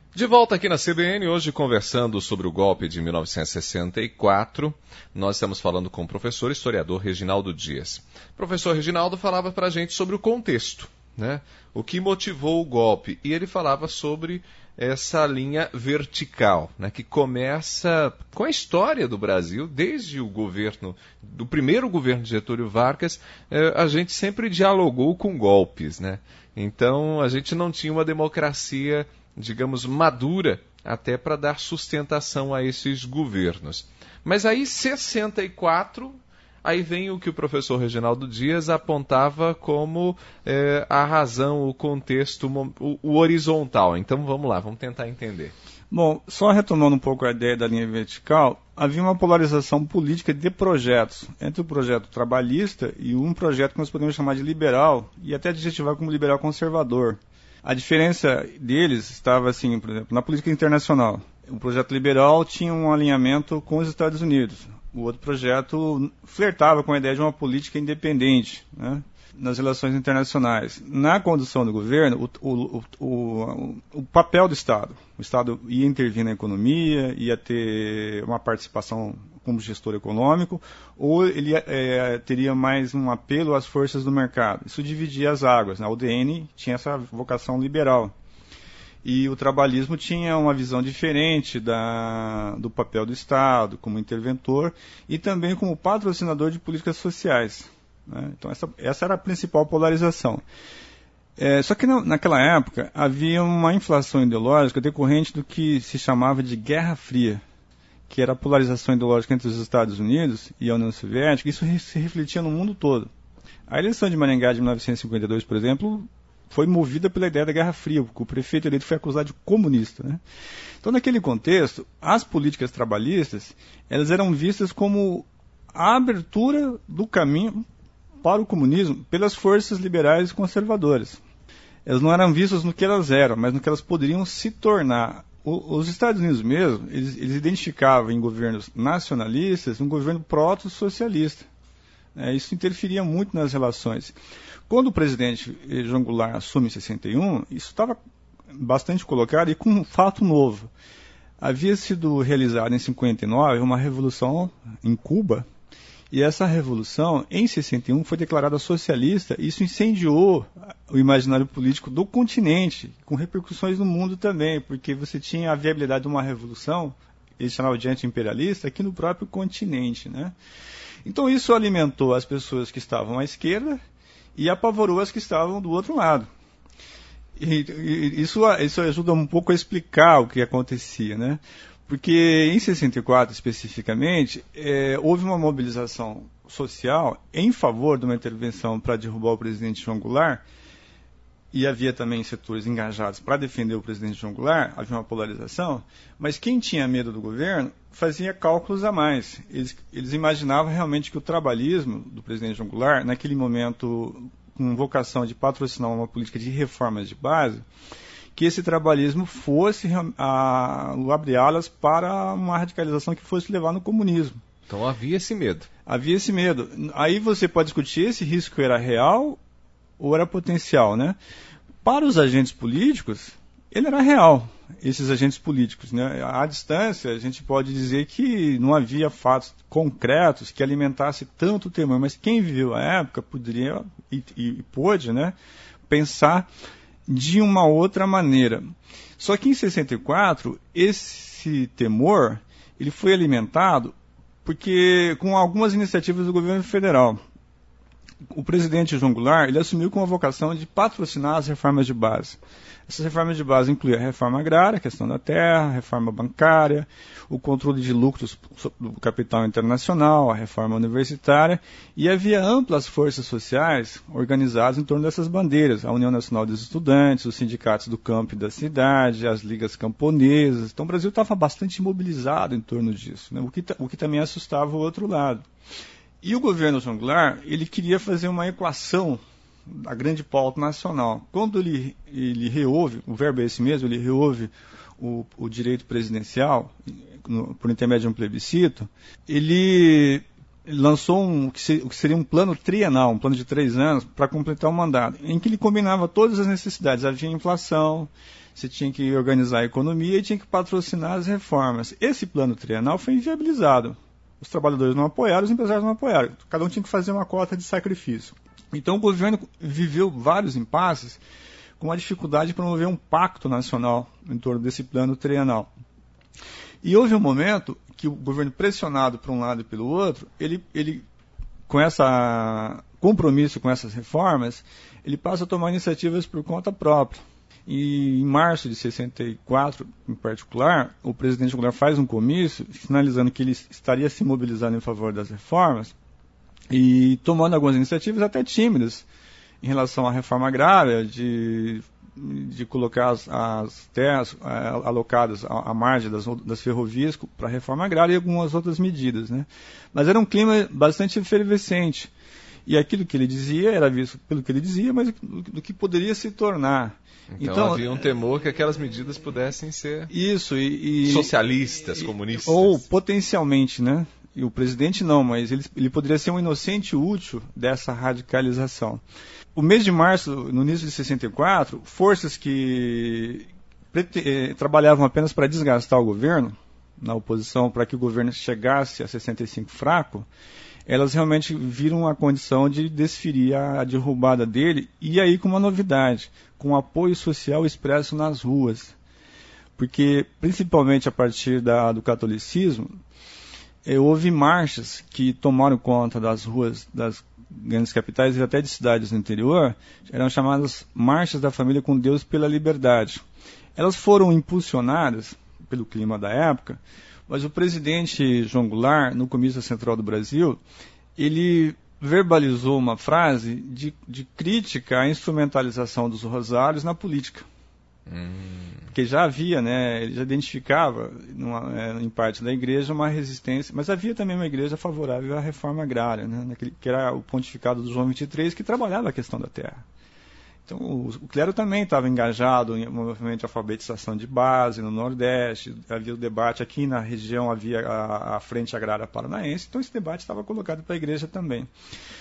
De volta aqui na CBN, hoje conversando sobre o golpe de 1964, nós estamos falando com o professor historiador Reginaldo Dias. O professor Reginaldo falava para a gente sobre o contexto, né? O que motivou o golpe, e ele falava sobre essa linha vertical, né, que começa com a história do Brasil, desde o governo, do primeiro governo de Getúlio Vargas, a gente sempre dialogou com golpes, né? Então a gente não tinha uma democracia, digamos, madura até para dar sustentação a esses governos. Mas aí, 64, aí vem o que o professor Reginaldo Dias apontava como a razão, o contexto, o horizontal. Então vamos lá, vamos tentar entender. Bom, só retomando um pouco a ideia da linha vertical, havia uma polarização política de projetos, entre o projeto trabalhista e um projeto que nós podemos chamar de liberal, e até adjetivar como liberal conservador. A diferença deles estava assim, por exemplo, na política internacional. O projeto liberal tinha um alinhamento com os Estados Unidos. O outro projeto flertava com a ideia de uma política independente, né, nas relações internacionais. Na condução do governo, o papel do Estado. O Estado ia intervir na economia, ia ter uma participação como gestor econômico, ou ele teria mais um apelo às forças do mercado. Isso dividia as águas, né? O DN tinha essa vocação liberal. E o trabalhismo tinha uma visão diferente do papel do Estado como interventor e também como patrocinador de políticas sociais, né? Então essa era a principal polarização. Só que naquela época havia uma inflação ideológica decorrente do que se chamava de Guerra Fria, que era a polarização ideológica entre os Estados Unidos e a União Soviética. Isso se refletia no mundo todo. A eleição de Maringá de 1952, por exemplo, foi movida pela ideia da Guerra Fria, porque o prefeito eleito foi acusado de comunista, né? Então, naquele contexto, as políticas trabalhistas, elas eram vistas como a abertura do caminho para o comunismo pelas forças liberais e conservadoras. Elas não eram vistas no que elas eram, mas no que elas poderiam se tornar. Os Estados Unidos mesmo, eles identificavam em governos nacionalistas um governo proto-socialista. Isso interferia muito nas relações. Quando o presidente João Goulart assume em 61, isso estava bastante colocado e com um fato novo. Havia sido realizada em 59 uma revolução em Cuba, e essa revolução, em 61, foi declarada socialista, e isso incendiou o imaginário político do continente, com repercussões no mundo também, porque você tinha a viabilidade de uma revolução, eles chamavam de anti-imperialista, aqui no próprio continente, né? Então isso alimentou as pessoas que estavam à esquerda e apavorou as que estavam do outro lado. E isso ajuda um pouco a explicar o que acontecia, né? Porque em 64, especificamente, houve uma mobilização social em favor de uma intervenção para derrubar o presidente João Goulart, e havia também setores engajados para defender o presidente João Goulart, havia uma polarização, mas quem tinha medo do governo fazia cálculos a mais. Eles imaginavam realmente que o trabalhismo do presidente João Goulart, naquele momento com vocação de patrocinar uma política de reformas de base, que esse trabalhismo fosse abrir alas para uma radicalização que fosse levar no comunismo. Então havia esse medo. Havia esse medo. Aí você pode discutir esse risco era real ou era potencial, né? Para os agentes políticos, ele era real, esses agentes políticos, né? À distância, a gente pode dizer que não havia fatos concretos que alimentassem tanto o temor, mas quem viveu a época poderia e pôde, né, pensar de uma outra maneira. Só que em 64, esse temor ele foi alimentado porque com algumas iniciativas do governo federal. O presidente João Goulart ele assumiu com a vocação de patrocinar as reformas de base. Essas reformas de base incluíam a reforma agrária, a questão da terra, a reforma bancária, o controle de lucros do capital internacional, a reforma universitária, e havia amplas forças sociais organizadas em torno dessas bandeiras, a União Nacional dos Estudantes, os sindicatos do campo e da cidade, as ligas camponesas. Então o Brasil estava bastante mobilizado em torno disso, né? O que também assustava o outro lado. E o governo João Goulart, ele queria fazer uma equação da grande pauta nacional. Quando ele reouve, o verbo é esse mesmo, ele reouve o direito presidencial, por intermédio de um plebiscito, ele lançou o que seria um plano trienal, um plano de 3 anos, para completar o mandato, em que ele combinava todas as necessidades. Havia inflação, você tinha que organizar a economia e tinha que patrocinar as reformas. Esse plano trienal foi inviabilizado. Os trabalhadores não apoiaram, os empresários não apoiaram. Cada um tinha que fazer uma cota de sacrifício. Então o governo viveu vários impasses com a dificuldade de promover um pacto nacional em torno desse plano trienal. E houve um momento que o governo, pressionado por um lado e pelo outro, ele com esse compromisso com essas reformas, ele passa a tomar iniciativas por conta própria. E em março de 64, em particular, o presidente Goulart faz um comício sinalizando que ele estaria se mobilizando em favor das reformas e tomando algumas iniciativas até tímidas em relação à reforma agrária, de colocar as terras alocadas à margem das ferrovias para a reforma agrária e algumas outras medidas, né? Mas era um clima bastante efervescente. E aquilo que ele dizia era visto pelo que ele dizia, mas do que poderia se tornar. Então havia um temor que aquelas medidas pudessem ser socialistas, comunistas. Ou potencialmente, né? E o presidente não, mas ele poderia ser um inocente útil dessa radicalização. O mês de março, no início de 64, forças que trabalhavam apenas para desgastar o governo, na oposição para que o governo chegasse a 65 fraco, elas realmente viram a condição de desferir a derrubada dele, e aí com uma novidade, com apoio social expresso nas ruas. Porque, principalmente a partir do catolicismo, houve marchas que tomaram conta das ruas das grandes capitais e até de cidades no interior, eram chamadas Marchas da Família com Deus pela Liberdade. Elas foram impulsionadas pelo clima da época, mas o presidente João Goulart, no Comício Central do Brasil, ele verbalizou uma frase de crítica à instrumentalização dos rosários na política. Porque já havia, né, ele já identificava em parte da igreja uma resistência, mas havia também uma igreja favorável à reforma agrária, né, que era o pontificado do João XXIII, que trabalhava a questão da terra. Então o clero também estava engajado em um movimento de alfabetização de base no Nordeste, havia o debate aqui na região, havia a Frente Agrária Paranaense, então esse debate estava colocado para a igreja também.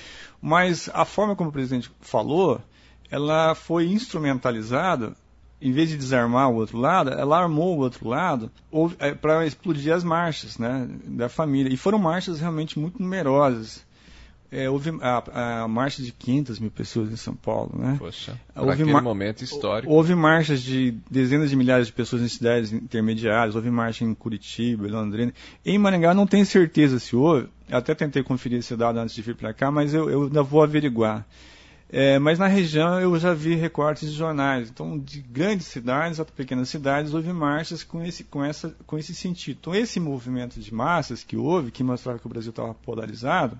Mas a forma como o presidente falou, ela foi instrumentalizada. Em vez de desarmar o outro lado, ela armou o outro lado para explodir as marchas, né, da família. E foram marchas realmente muito numerosas. Houve a marcha de 500 mil pessoas em São Paulo, né? Poxa, naquele momento histórico. Houve marchas de dezenas de milhares de pessoas em cidades intermediárias, houve marcha em Curitiba, em Londrina. Em Maringá não tenho certeza se houve, até tentei conferir esse dado antes de vir para cá, mas eu ainda vou averiguar. Mas na região eu já vi recortes de jornais. Então, de grandes cidades a pequenas cidades, houve marchas com esse sentido. Então, esse movimento de massas que houve, que mostrava que o Brasil estava polarizado,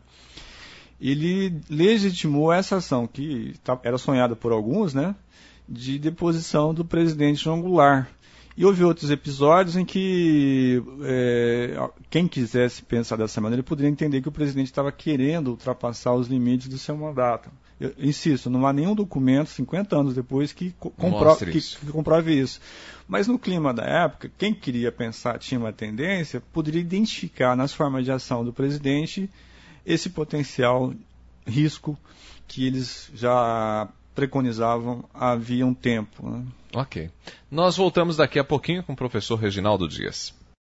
ele legitimou essa ação, que era sonhada por alguns, né, de deposição do presidente João Goulart. E houve outros episódios em que quem quisesse pensar dessa maneira poderia entender que o presidente estava querendo ultrapassar os limites do seu mandato. Eu insisto, não há nenhum documento, 50 anos depois, que comprove isso. Mas no clima da época, quem queria pensar, tinha uma tendência, poderia identificar nas formas de ação do presidente esse potencial risco que eles já preconizavam havia um tempo, né? Ok. Nós voltamos daqui a pouquinho com o professor Reginaldo Dias.